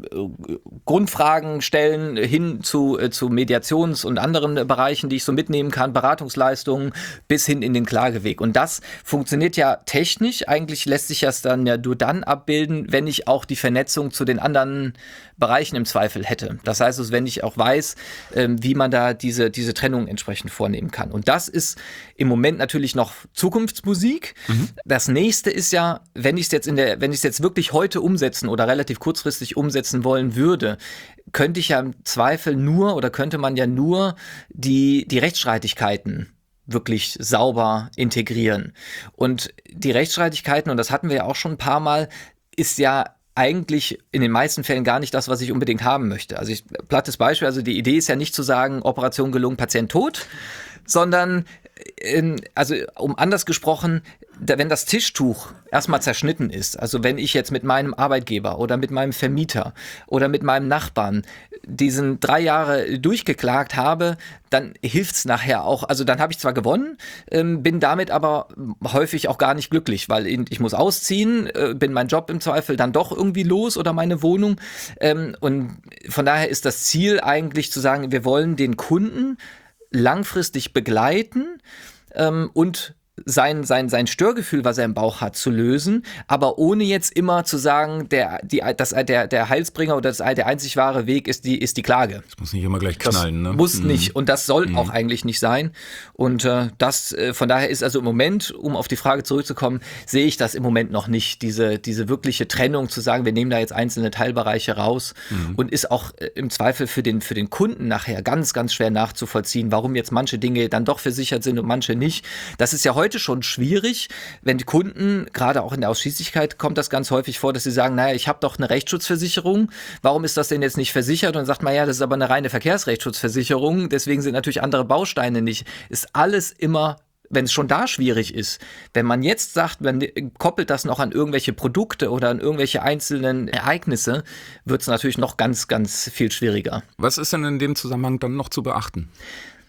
Grundfragen stellen hin zu, äh, zu Mediations- und anderen äh, Bereichen, die ich so mitnehmen kann, Beratungsleistungen bis hin in den Klageweg. Und das funktioniert ja technisch, eigentlich lässt sich das dann ja nur dann abbilden, wenn ich auch die Vernetzung zu den anderen Bereichen im Zweifel hätte. Das heißt, also, wenn ich auch weiß, ähm, wie man da diese, diese Trennung entsprechend vornehmen kann. Und das ist im Moment natürlich noch Zukunftsmusik. Mhm. Das nächste ist ja, wenn ich es jetzt in der, wenn ich es jetzt wirklich heute umsetzen oder relativ kurzfristig umsetzen wollen würde, könnte ich ja im Zweifel nur oder könnte man ja nur die, die Rechtsstreitigkeiten wirklich sauber integrieren. Und die Rechtsstreitigkeiten, und das hatten wir ja auch schon ein paar Mal, ist ja eigentlich in den meisten Fällen gar nicht das, was ich unbedingt haben möchte. Also ich, plattes Beispiel, also die Idee ist ja nicht zu sagen, Operation gelungen, Patient tot, sondern, in, also um anders gesprochen, da, wenn das Tischtuch erstmal zerschnitten ist, also wenn ich jetzt mit meinem Arbeitgeber oder mit meinem Vermieter oder mit meinem Nachbarn diesen drei Jahre durchgeklagt habe, dann hilft's nachher auch, also dann habe ich zwar gewonnen, ähm, bin damit aber häufig auch gar nicht glücklich, weil ich muss ausziehen, äh, bin mein Job im Zweifel dann doch irgendwie los oder meine Wohnung, ähm, und von daher ist das Ziel eigentlich zu sagen, wir wollen den Kunden langfristig begleiten ähm, und sein, sein, sein Störgefühl, was er im Bauch hat, zu lösen, aber ohne jetzt immer zu sagen, der, die, das, der, der Heilsbringer oder das, der einzig wahre Weg ist die, ist die Klage. Das muss nicht immer gleich knallen, das ne? Muss mhm. nicht und das soll mhm. auch eigentlich nicht sein. Und äh, das, äh, von daher ist also im Moment, um auf die Frage zurückzukommen, sehe ich das im Moment noch nicht, diese, diese wirkliche Trennung zu sagen, wir nehmen da jetzt einzelne Teilbereiche raus mhm. und ist auch äh, im Zweifel für den, für den Kunden nachher ganz, ganz schwer nachzuvollziehen, warum jetzt manche Dinge dann doch versichert sind und manche nicht. Das ist ja heute schon schwierig, wenn die Kunden, gerade auch in der Ausschließlichkeit kommt das ganz häufig vor, dass sie sagen, naja, ich habe doch eine Rechtsschutzversicherung, warum ist das denn jetzt nicht versichert? Und dann sagt man, ja, das ist aber eine reine Verkehrsrechtsschutzversicherung, deswegen sind natürlich andere Bausteine nicht. Ist alles immer, wenn es schon da schwierig ist, wenn man jetzt sagt, man koppelt das noch an irgendwelche Produkte oder an irgendwelche einzelnen Ereignisse, wird es natürlich noch ganz, ganz viel schwieriger. Was ist denn in dem Zusammenhang dann noch zu beachten?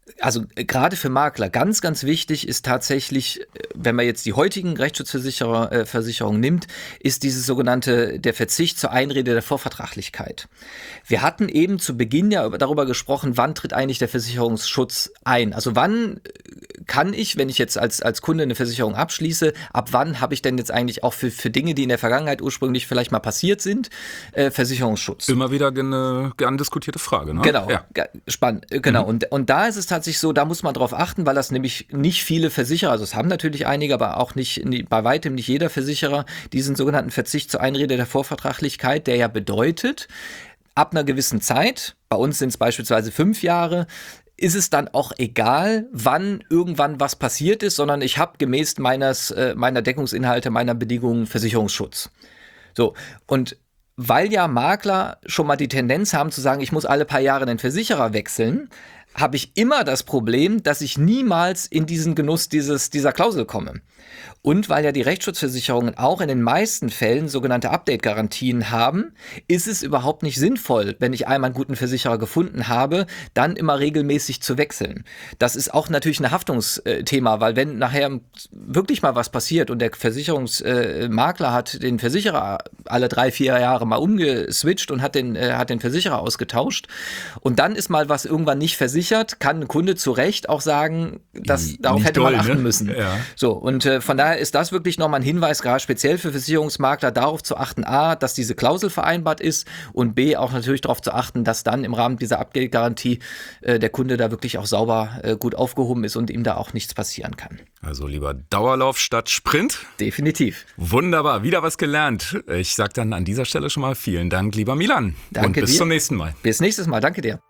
Also gerade für Makler ganz, ganz wichtig ist tatsächlich, wenn man jetzt die heutigen Rechtsschutzversicherer äh, Versicherungen nimmt, ist dieses sogenannte der Verzicht zur Einrede der Vorvertraglichkeit. Wir hatten eben zu Beginn ja darüber gesprochen, wann tritt eigentlich der Versicherungsschutz ein? Also wann kann ich, wenn ich jetzt als, als Kunde eine Versicherung abschließe, ab wann habe ich denn jetzt eigentlich auch für, für Dinge, die in der Vergangenheit ursprünglich vielleicht mal passiert sind, äh, Versicherungsschutz? Immer wieder eine gern diskutierte Frage, ne? Genau, Ja. spannend. Genau. Mhm. Und, und da ist es tatsächlich so, da muss man drauf achten, weil das nämlich nicht viele Versicherer, also es haben natürlich einige, aber auch nicht, bei weitem nicht jeder Versicherer, diesen sogenannten Verzicht zur Einrede der Vorvertraglichkeit, der ja bedeutet, ab einer gewissen Zeit, bei uns sind es beispielsweise fünf Jahre, ist es dann auch egal, wann irgendwann was passiert ist, sondern ich habe gemäß meines, äh, meiner Deckungsinhalte, meiner Bedingungen Versicherungsschutz. So, und weil ja Makler schon mal die Tendenz haben zu sagen, ich muss alle paar Jahre den Versicherer wechseln, habe ich immer das Problem, dass ich niemals in diesen Genuss dieses, dieser Klausel komme. Und weil ja die Rechtsschutzversicherungen auch in den meisten Fällen sogenannte Update-Garantien haben, ist es überhaupt nicht sinnvoll, wenn ich einmal einen guten Versicherer gefunden habe, dann immer regelmäßig zu wechseln. Das ist auch natürlich ein Haftungsthema, weil wenn nachher wirklich mal was passiert und der Versicherungsmakler hat den Versicherer alle drei, vier Jahre mal umgeswitcht und hat den, hat den Versicherer ausgetauscht und dann ist mal was irgendwann nicht versichert, kann ein Kunde zu Recht auch sagen, dass darauf Nicht hätte doll, man achten ne? müssen. Ja. So, und äh, von daher ist das wirklich nochmal ein Hinweis, gerade speziell für Versicherungsmakler, darauf zu achten, a, dass diese Klausel vereinbart ist und b, auch natürlich darauf zu achten, dass dann im Rahmen dieser Abgeldgarantie äh, der Kunde da wirklich auch sauber äh, gut aufgehoben ist und ihm da auch nichts passieren kann. Also lieber Dauerlauf statt Sprint. Definitiv. Wunderbar, wieder was gelernt. Ich sage dann an dieser Stelle schon mal vielen Dank, lieber Milan. Danke und bis dir. zum nächsten Mal. Bis nächstes Mal. Danke dir.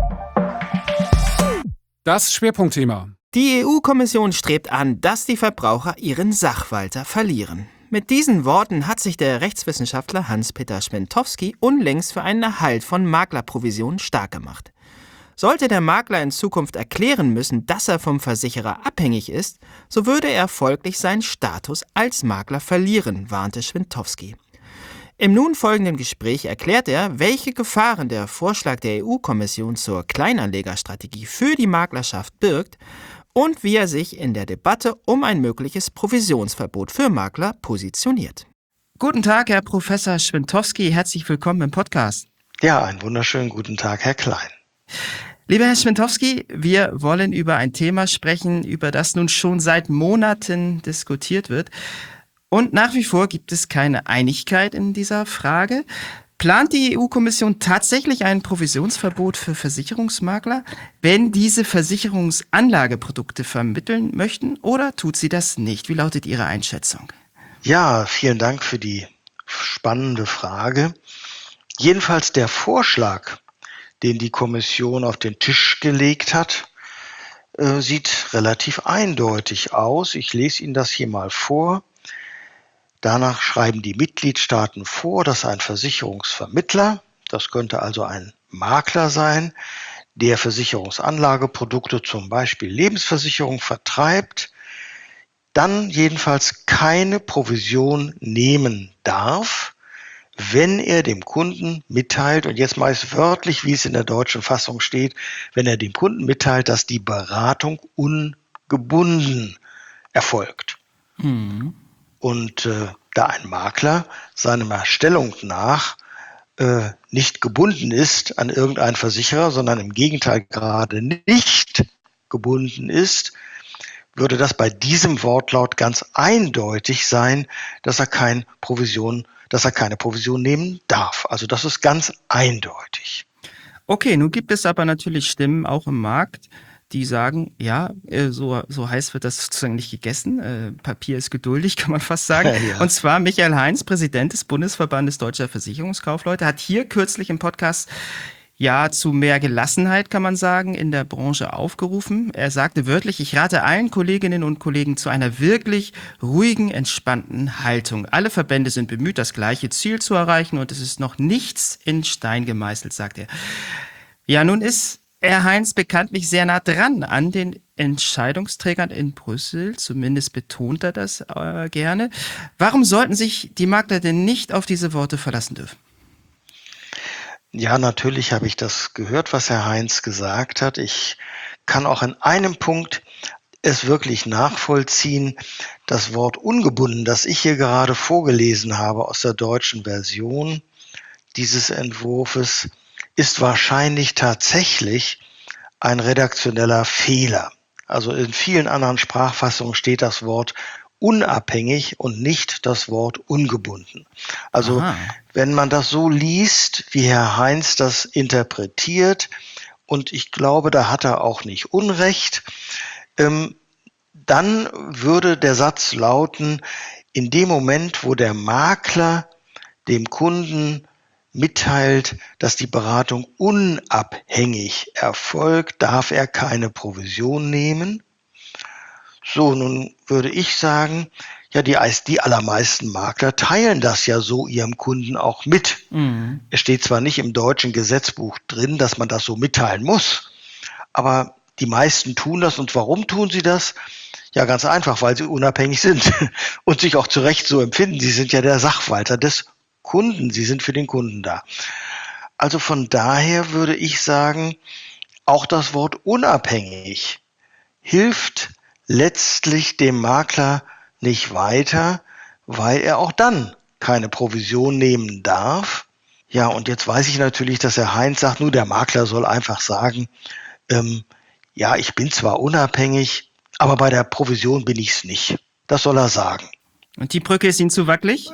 Das Schwerpunktthema. Die E U-Kommission strebt an, dass die Verbraucher ihren Sachwalter verlieren. Mit diesen Worten hat sich der Rechtswissenschaftler Hans-Peter Schwentowski unlängst für einen Erhalt von Maklerprovisionen stark gemacht. Sollte der Makler in Zukunft erklären müssen, dass er vom Versicherer abhängig ist, so würde er folglich seinen Status als Makler verlieren, warnte Schwentowski. Im nun folgenden Gespräch erklärt er, welche Gefahren der Vorschlag der E U-Kommission zur Kleinanlegerstrategie für die Maklerschaft birgt und wie er sich in der Debatte um ein mögliches Provisionsverbot für Makler positioniert. Guten Tag, Herr Professor Schwentowski, herzlich willkommen im Podcast. Ja, einen wunderschönen guten Tag, Herr Klein. Lieber Herr Schwentowski, wir wollen über ein Thema sprechen, über das nun schon seit Monaten diskutiert wird. Und nach wie vor gibt es keine Einigkeit in dieser Frage. Plant die E U-Kommission tatsächlich ein Provisionsverbot für Versicherungsmakler, wenn diese Versicherungsanlageprodukte vermitteln möchten, oder tut sie das nicht? Wie lautet Ihre Einschätzung? Ja, vielen Dank für die spannende Frage. Jedenfalls der Vorschlag, den die Kommission auf den Tisch gelegt hat, äh, sieht relativ eindeutig aus. Ich lese Ihnen das hier mal vor. Danach schreiben die Mitgliedstaaten vor, dass ein Versicherungsvermittler, das könnte also ein Makler sein, der Versicherungsanlageprodukte, zum Beispiel Lebensversicherung, vertreibt, dann jedenfalls keine Provision nehmen darf, wenn er dem Kunden mitteilt, und jetzt meist wörtlich, wie es in der deutschen Fassung steht, wenn er dem Kunden mitteilt, dass die Beratung ungebunden erfolgt. Mhm. Und äh, da ein Makler seiner Stellung nach äh, nicht gebunden ist an irgendeinen Versicherer, sondern im Gegenteil gerade nicht gebunden ist, würde das bei diesem Wortlaut ganz eindeutig sein, dass er keine Provision, dass er keine Provision nehmen darf. Also das ist ganz eindeutig. Okay, nun gibt es aber natürlich Stimmen auch im Markt, die sagen, ja, so, so heiß wird das sozusagen nicht gegessen. Äh, Papier ist geduldig, kann man fast sagen. Ja. Und zwar Michael Heinz, Präsident des Bundesverbandes Deutscher Versicherungskaufleute, hat hier kürzlich im Podcast ja zu mehr Gelassenheit, kann man sagen, in der Branche aufgerufen. Er sagte wörtlich, ich rate allen Kolleginnen und Kollegen zu einer wirklich ruhigen, entspannten Haltung. Alle Verbände sind bemüht, das gleiche Ziel zu erreichen und es ist noch nichts in Stein gemeißelt, sagt er. Ja, nun ist Herr Heinz bekanntlich sehr nah dran an den Entscheidungsträgern in Brüssel, zumindest betont er das äh, gerne. Warum sollten sich die Makler denn nicht auf diese Worte verlassen dürfen? Ja, natürlich habe ich das gehört, was Herr Heinz gesagt hat. Ich kann auch in einem Punkt es wirklich nachvollziehen. Das Wort ungebunden, das ich hier gerade vorgelesen habe aus der deutschen Version dieses Entwurfs, ist wahrscheinlich tatsächlich ein redaktioneller Fehler. Also in vielen anderen Sprachfassungen steht das Wort unabhängig und nicht das Wort ungebunden. Also Aha. wenn man das so liest, wie Herr Heinz das interpretiert, und ich glaube, da hat er auch nicht Unrecht, ähm, dann würde der Satz lauten, in dem Moment, wo der Makler dem Kunden mitteilt, dass die Beratung unabhängig erfolgt, darf er keine Provision nehmen. So, nun würde ich sagen, ja, die, die allermeisten Makler teilen das ja so ihrem Kunden auch mit. Mhm. Es steht zwar nicht im deutschen Gesetzbuch drin, dass man das so mitteilen muss, aber die meisten tun das. Und warum tun sie das? Ja, ganz einfach, weil sie unabhängig sind und sich auch zu Recht so empfinden. Sie sind ja der Sachwalter des Kunden, sie sind für den Kunden da. Also von daher würde ich sagen, auch das Wort unabhängig hilft letztlich dem Makler nicht weiter, weil er auch dann keine Provision nehmen darf. Ja, und jetzt weiß ich natürlich, dass Herr Heinz sagt, nur der Makler soll einfach sagen, ähm, ja, ich bin zwar unabhängig, aber bei der Provision bin ich es nicht. Das soll er sagen. Und die Brücke ist Ihnen zu wackelig?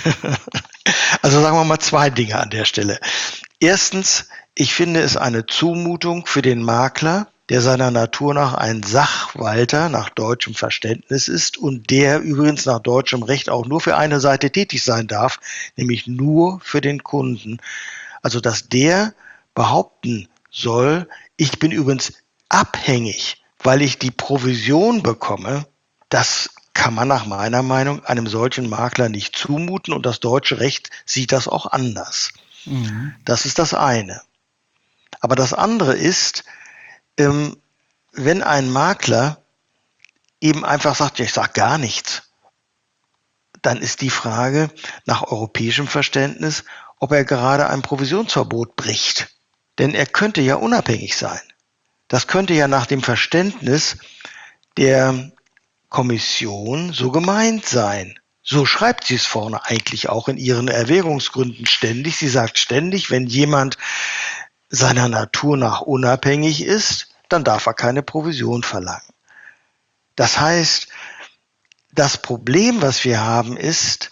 Also sagen wir mal zwei Dinge an der Stelle. Erstens, ich finde es eine Zumutung für den Makler, der seiner Natur nach ein Sachwalter nach deutschem Verständnis ist und der übrigens nach deutschem Recht auch nur für eine Seite tätig sein darf, nämlich nur für den Kunden. Also dass der behaupten soll, ich bin übrigens abhängig, weil ich die Provision bekomme, das kann man nach meiner Meinung einem solchen Makler nicht zumuten und das deutsche Recht sieht das auch anders. Mhm. Das ist das eine. Aber das andere ist, ähm, wenn ein Makler eben einfach sagt, ja, ich sage gar nichts, dann ist die Frage nach europäischem Verständnis, ob er gerade ein Provisionsverbot bricht. Denn er könnte ja unabhängig sein. Das könnte ja nach dem Verständnis der Kommission so gemeint sein. So schreibt sie es vorne eigentlich auch in ihren Erwägungsgründen ständig. Sie sagt ständig, wenn jemand seiner Natur nach unabhängig ist, dann darf er keine Provision verlangen. Das heißt, das Problem, was wir haben, ist,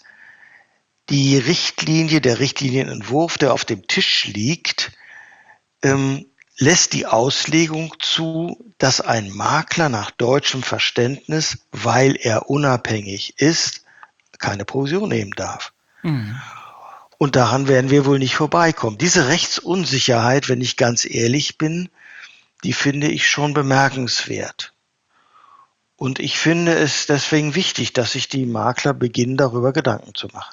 die Richtlinie, der Richtlinienentwurf, der auf dem Tisch liegt, ähm, lässt die Auslegung zu, dass ein Makler nach deutschem Verständnis, weil er unabhängig ist, keine Provision nehmen darf. Mhm. Und daran werden wir wohl nicht vorbeikommen. Diese Rechtsunsicherheit, wenn ich ganz ehrlich bin, die finde ich schon bemerkenswert. Und ich finde es deswegen wichtig, dass sich die Makler beginnen, darüber Gedanken zu machen.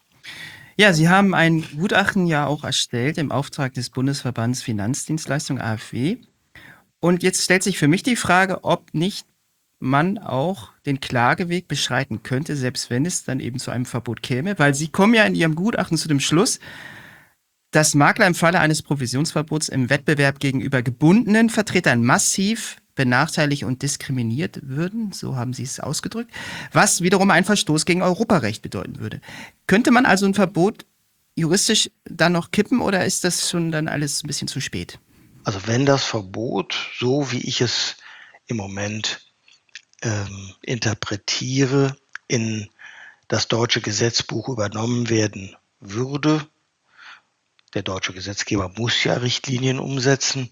Ja, Sie haben ein Gutachten ja auch erstellt im Auftrag des Bundesverbands Finanzdienstleistungen A F W. Und jetzt stellt sich für mich die Frage, ob nicht man auch den Klageweg beschreiten könnte, selbst wenn es dann eben zu einem Verbot käme, weil Sie kommen ja in Ihrem Gutachten zu dem Schluss, dass Makler im Falle eines Provisionsverbots im Wettbewerb gegenüber gebundenen Vertretern massiv benachteiligt und diskriminiert würden, so haben Sie es ausgedrückt, was wiederum ein Verstoß gegen Europarecht bedeuten würde. Könnte man also ein Verbot juristisch dann noch kippen oder ist das schon dann alles ein bisschen zu spät? Also wenn das Verbot, so wie ich es im Moment ähm, interpretiere, in das deutsche Gesetzbuch übernommen werden würde, der deutsche Gesetzgeber muss ja Richtlinien umsetzen,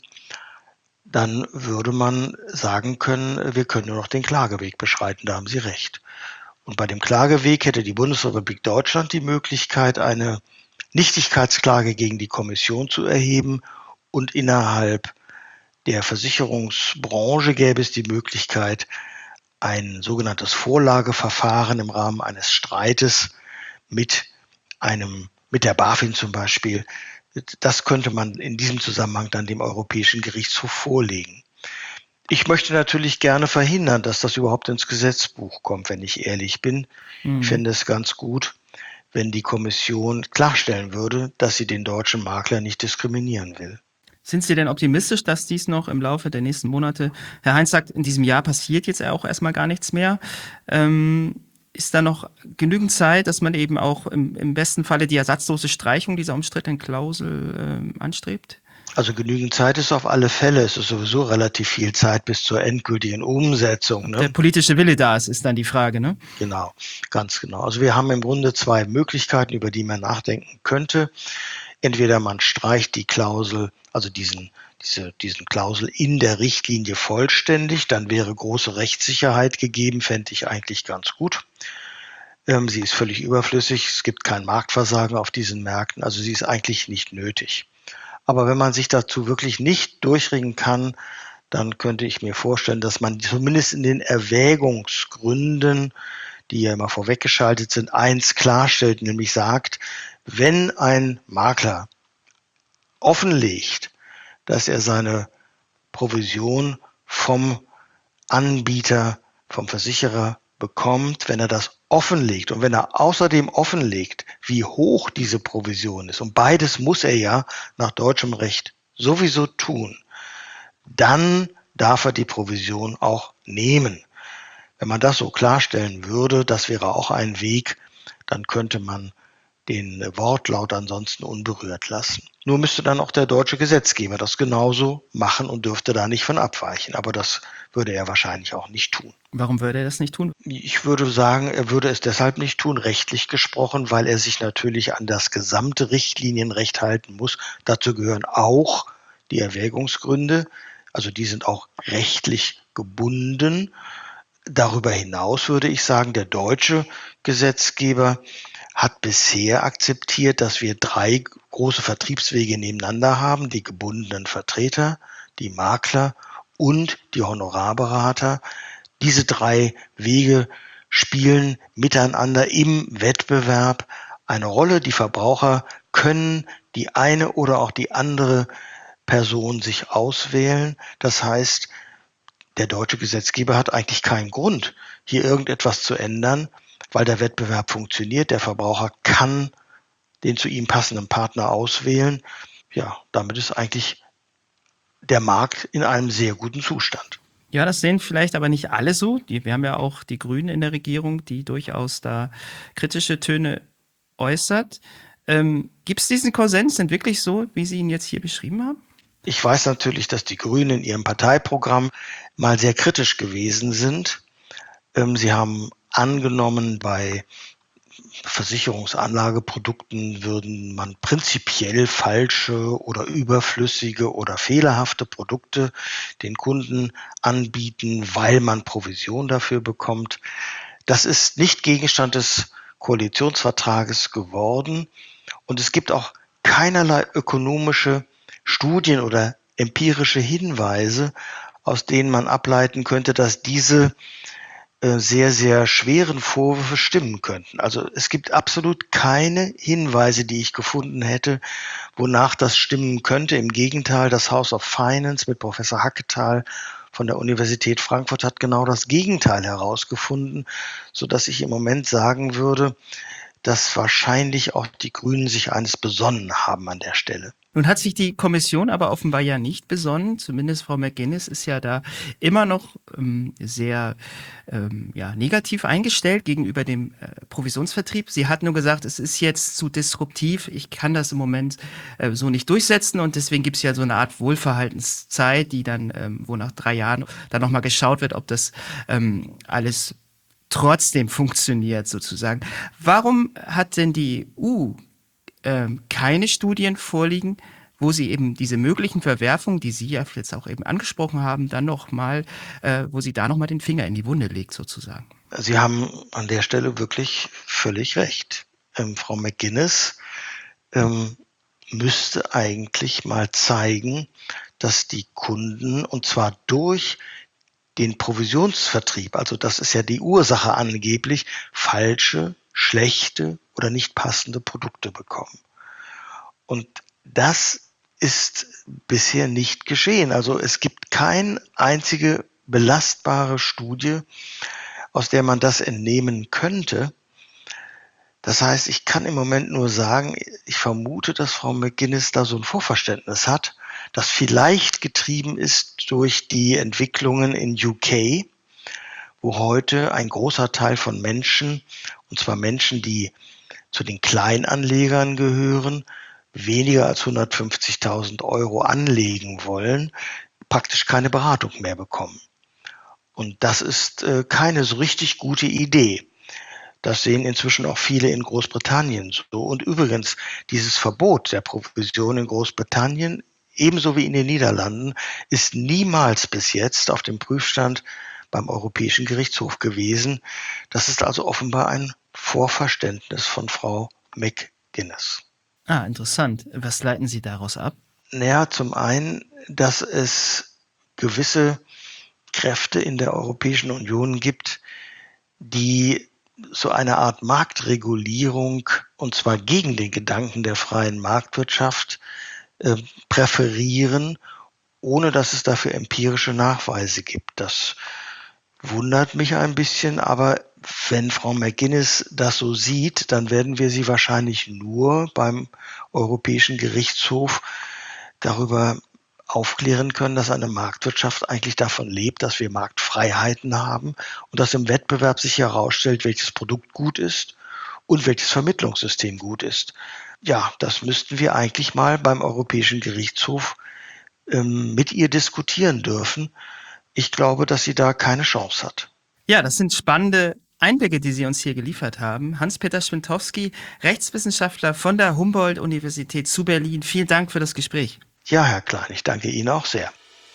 dann würde man sagen können, wir können nur noch den Klageweg beschreiten, da haben Sie recht. Und bei dem Klageweg hätte die Bundesrepublik Deutschland die Möglichkeit, eine Nichtigkeitsklage gegen die Kommission zu erheben und innerhalb der Versicherungsbranche gäbe es die Möglichkeit, ein sogenanntes Vorlageverfahren im Rahmen eines Streites mit einem, mit der BaFin zum Beispiel. Das könnte man in diesem Zusammenhang dann dem Europäischen Gerichtshof vorlegen. Ich möchte natürlich gerne verhindern, dass das überhaupt ins Gesetzbuch kommt, wenn ich ehrlich bin. Mhm. Ich fände es ganz gut, wenn die Kommission klarstellen würde, dass sie den deutschen Makler nicht diskriminieren will. Sind Sie denn optimistisch, dass dies noch im Laufe der nächsten Monate, Herr Heinz sagt, in diesem Jahr passiert jetzt auch erstmal gar nichts mehr. Ähm, ist da noch genügend Zeit, dass man eben auch im, im besten Falle die ersatzlose Streichung dieser umstrittenen Klausel ähm, anstrebt? Also genügend Zeit ist auf alle Fälle. Es ist sowieso relativ viel Zeit bis zur endgültigen Umsetzung. Ne? Der politische Wille da ist, ist dann die Frage, ne? Genau, ganz genau. Also wir haben im Grunde zwei Möglichkeiten, über die man nachdenken könnte. Entweder man streicht die Klausel, also diesen, diese, diesen Klausel in der Richtlinie vollständig, dann wäre große Rechtssicherheit gegeben, fände ich eigentlich ganz gut. Ähm, sie ist völlig überflüssig, es gibt kein Marktversagen auf diesen Märkten, also sie ist eigentlich nicht nötig. Aber wenn man sich dazu wirklich nicht durchringen kann, dann könnte ich mir vorstellen, dass man zumindest in den Erwägungsgründen, die ja immer vorweggeschaltet sind, eins klarstellt, nämlich sagt, wenn ein Makler offenlegt, dass er seine Provision vom Anbieter, vom Versicherer bekommt, wenn er das offenlegt und wenn er außerdem offenlegt, wie hoch diese Provision ist, und beides muss er ja nach deutschem Recht sowieso tun, dann darf er die Provision auch nehmen. Wenn man das so klarstellen würde, das wäre auch ein Weg, dann könnte man den Wortlaut ansonsten unberührt lassen. Nur müsste dann auch der deutsche Gesetzgeber das genauso machen und dürfte da nicht von abweichen. Aber das würde er wahrscheinlich auch nicht tun. Warum würde er das nicht tun? Ich würde sagen, er würde es deshalb nicht tun, rechtlich gesprochen, weil er sich natürlich an das gesamte Richtlinienrecht halten muss. Dazu gehören auch die Erwägungsgründe. Also die sind auch rechtlich gebunden. Darüber hinaus würde ich sagen, der deutsche Gesetzgeber hat bisher akzeptiert, dass wir drei große Vertriebswege nebeneinander haben, die gebundenen Vertreter, die Makler und die Honorarberater. Diese drei Wege spielen miteinander im Wettbewerb eine Rolle. Die Verbraucher können die eine oder auch die andere Person sich auswählen. Das heißt, der deutsche Gesetzgeber hat eigentlich keinen Grund, hier irgendetwas zu ändern, weil der Wettbewerb funktioniert. Der Verbraucher kann den zu ihm passenden Partner auswählen. Ja, damit ist eigentlich der Markt in einem sehr guten Zustand. Ja, das sehen vielleicht aber nicht alle so. Die, wir haben ja auch die Grünen in der Regierung, die durchaus da kritische Töne äußert. Ähm, gibt es diesen Konsens denn wirklich so, wie Sie ihn jetzt hier beschrieben haben? Ich weiß natürlich, dass die Grünen in ihrem Parteiprogramm mal sehr kritisch gewesen sind. Ähm, sie haben angenommen, bei Versicherungsanlageprodukten würden man prinzipiell falsche oder überflüssige oder fehlerhafte Produkte den Kunden anbieten, weil man Provision dafür bekommt. Das ist nicht Gegenstand des Koalitionsvertrages geworden und es gibt auch keinerlei ökonomische Studien oder empirische Hinweise, aus denen man ableiten könnte, dass diese sehr, sehr schweren Vorwürfe stimmen könnten. Also es gibt absolut keine Hinweise, die ich gefunden hätte, wonach das stimmen könnte. Im Gegenteil, das House of Finance mit Professor Hacketal von der Universität Frankfurt hat genau das Gegenteil herausgefunden, sodass ich im Moment sagen würde, dass wahrscheinlich auch die Grünen sich eines besonnen haben an der Stelle. Nun hat sich die Kommission aber offenbar ja nicht besonnen. Zumindest Frau McGuinness ist ja da immer noch ähm, sehr ähm, ja, negativ eingestellt gegenüber dem äh, Provisionsvertrieb. Sie hat nur gesagt, es ist jetzt zu disruptiv. Ich kann das im Moment äh, so nicht durchsetzen und deswegen gibt es ja so eine Art Wohlverhaltenszeit, die dann, ähm, wo nach drei Jahren dann nochmal geschaut wird, ob das ähm, alles trotzdem funktioniert sozusagen. Warum hat denn die E U ähm, keine Studien vorliegen, wo sie eben diese möglichen Verwerfungen, die Sie ja jetzt auch eben angesprochen haben, dann noch mal, äh, wo sie da noch mal den Finger in die Wunde legt sozusagen? Sie haben an der Stelle wirklich völlig recht. Ähm, Frau McGuinness ähm, müsste eigentlich mal zeigen, dass die Kunden, und zwar durch den Provisionsvertrieb, also das ist ja die Ursache angeblich, falsche, schlechte oder nicht passende Produkte bekommen. Und das ist bisher nicht geschehen. Also es gibt keine einzige belastbare Studie, aus der man das entnehmen könnte. Das heißt, ich kann im Moment nur sagen, ich vermute, dass Frau McGuinness da so ein Vorverständnis hat, das vielleicht getrieben ist durch die Entwicklungen in U K, wo heute ein großer Teil von Menschen, und zwar Menschen, die zu den Kleinanlegern gehören, weniger als hundertfünfzigtausend Euro anlegen wollen, praktisch keine Beratung mehr bekommen. Und das ist äh, keine so richtig gute Idee. Das sehen inzwischen auch viele in Großbritannien so. Und übrigens, dieses Verbot der Provision in Großbritannien, ebenso wie in den Niederlanden, ist niemals bis jetzt auf dem Prüfstand beim Europäischen Gerichtshof gewesen. Das ist also offenbar ein Vorverständnis von Frau McGuinness. Ah, interessant. Was leiten Sie daraus ab? Naja, zum einen, dass es gewisse Kräfte in der Europäischen Union gibt, die so eine Art Marktregulierung, und zwar gegen den Gedanken der freien Marktwirtschaft, äh, präferieren, ohne dass es dafür empirische Nachweise gibt. Das wundert mich ein bisschen, aber wenn Frau McGuinness das so sieht, dann werden wir sie wahrscheinlich nur beim Europäischen Gerichtshof darüber aufklären können, dass eine Marktwirtschaft eigentlich davon lebt, dass wir Marktfreiheiten haben und dass im Wettbewerb sich herausstellt, welches Produkt gut ist und welches Vermittlungssystem gut ist. Ja, das müssten wir eigentlich mal beim Europäischen Gerichtshof ähm, mit ihr diskutieren dürfen. Ich glaube, dass sie da keine Chance hat. Ja, das sind spannende Einblicke, die Sie uns hier geliefert haben. Hans-Peter Schwintowski, Rechtswissenschaftler von der Humboldt-Universität zu Berlin. Vielen Dank für das Gespräch. Ja, Herr Klein, ich danke Ihnen auch sehr.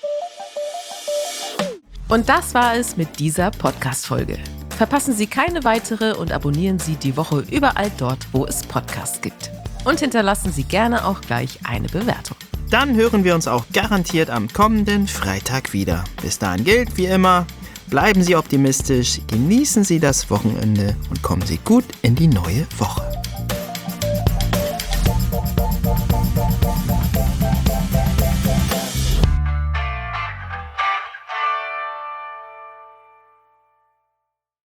Und das war es mit dieser Podcast-Folge. Verpassen Sie keine weitere und abonnieren Sie die Woche überall dort, wo es Podcasts gibt. Und hinterlassen Sie gerne auch gleich eine Bewertung. Dann hören wir uns auch garantiert am kommenden Freitag wieder. Bis dahin gilt, wie immer, bleiben Sie optimistisch, genießen Sie das Wochenende und kommen Sie gut in die neue Woche.